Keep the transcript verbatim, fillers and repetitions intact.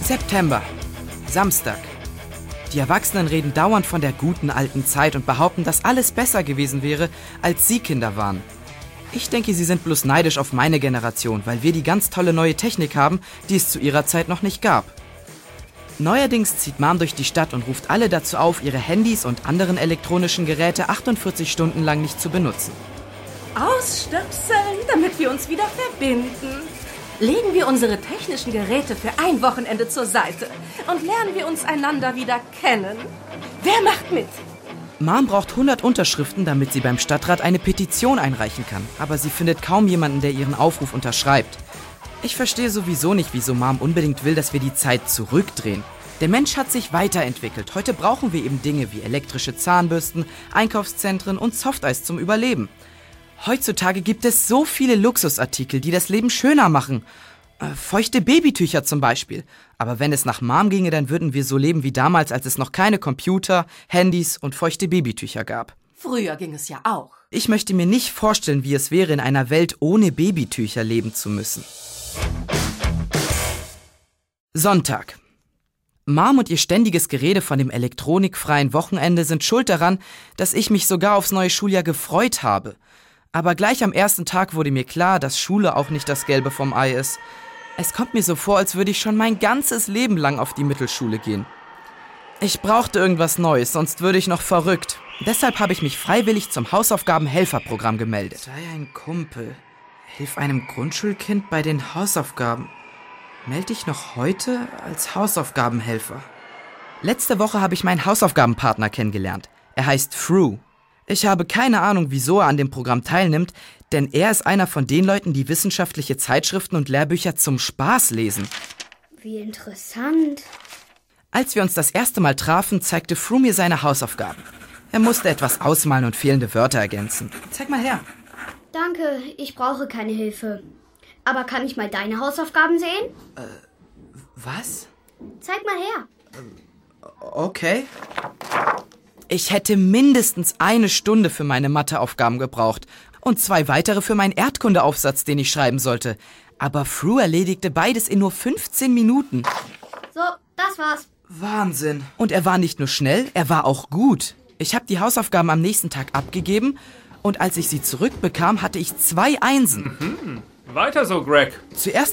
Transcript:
September. Samstag. Die Erwachsenen reden dauernd von der guten alten Zeit und behaupten, dass alles besser gewesen wäre, als sie Kinder waren. Ich denke, sie sind bloß neidisch auf meine Generation, weil wir die ganz tolle neue Technik haben, die es zu ihrer Zeit noch nicht gab. Neuerdings zieht Mom durch die Stadt und ruft alle dazu auf, ihre Handys und anderen elektronischen Geräte achtundvierzig Stunden lang nicht zu benutzen. Ausstöpseln, damit wir uns wieder verbinden. Legen wir unsere technischen Geräte für ein Wochenende zur Seite und lernen wir uns einander wieder kennen. Wer macht mit? Mom braucht hundert Unterschriften, damit sie beim Stadtrat eine Petition einreichen kann. Aber sie findet kaum jemanden, der ihren Aufruf unterschreibt. Ich verstehe sowieso nicht, wieso Mom unbedingt will, dass wir die Zeit zurückdrehen. Der Mensch hat sich weiterentwickelt. Heute brauchen wir eben Dinge wie elektrische Zahnbürsten, Einkaufszentren und Softeis zum Überleben. Heutzutage gibt es so viele Luxusartikel, die das Leben schöner machen. Äh, feuchte Babytücher zum Beispiel. Aber wenn es nach Mom ginge, dann würden wir so leben wie damals, als es noch keine Computer, Handys und feuchte Babytücher gab. Früher ging es ja auch. Ich möchte mir nicht vorstellen, wie es wäre, in einer Welt ohne Babytücher leben zu müssen. Sonntag. Mom und ihr ständiges Gerede von dem elektronikfreien Wochenende sind schuld daran, dass ich mich sogar aufs neue Schuljahr gefreut habe. Aber gleich am ersten Tag wurde mir klar, dass Schule auch nicht das Gelbe vom Ei ist. Es kommt mir so vor, als würde ich schon mein ganzes Leben lang auf die Mittelschule gehen. Ich brauchte irgendwas Neues, sonst würde ich noch verrückt. Deshalb habe ich mich freiwillig zum Hausaufgaben-Helferprogramm gemeldet. Sei ein Kumpel. Hilf einem Grundschulkind bei den Hausaufgaben. Melde dich noch heute als Hausaufgabenhelfer. Letzte Woche habe ich meinen Hausaufgabenpartner kennengelernt. Er heißt Fru. Ich habe keine Ahnung, wieso er an dem Programm teilnimmt, denn er ist einer von den Leuten, die wissenschaftliche Zeitschriften und Lehrbücher zum Spaß lesen. Wie interessant. Als wir uns das erste Mal trafen, zeigte Fru mir seine Hausaufgaben. Er musste etwas ausmalen und fehlende Wörter ergänzen. Zeig mal her. Danke, ich brauche keine Hilfe. Aber kann ich mal deine Hausaufgaben sehen? Äh, was? Zeig mal her. Okay. Ich hätte mindestens eine Stunde für meine Matheaufgaben gebraucht und zwei weitere für meinen Erdkundeaufsatz, den ich schreiben sollte. Aber Fru erledigte beides in nur fünfzehn Minuten. So, das war's. Wahnsinn. Und er war nicht nur schnell, er war auch gut. Ich habe die Hausaufgaben am nächsten Tag abgegeben und als ich sie zurückbekam, hatte ich zwei Einsen. Mhm. Weiter so, Greg. Zuerst